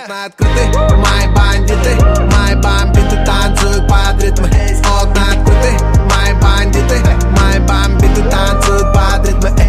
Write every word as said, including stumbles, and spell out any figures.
открыты, мои бандиты, мои бомбиты танцуют под ритмы. Окна открыты, мои бандиты, мои бомбиты танцуют под ритмы.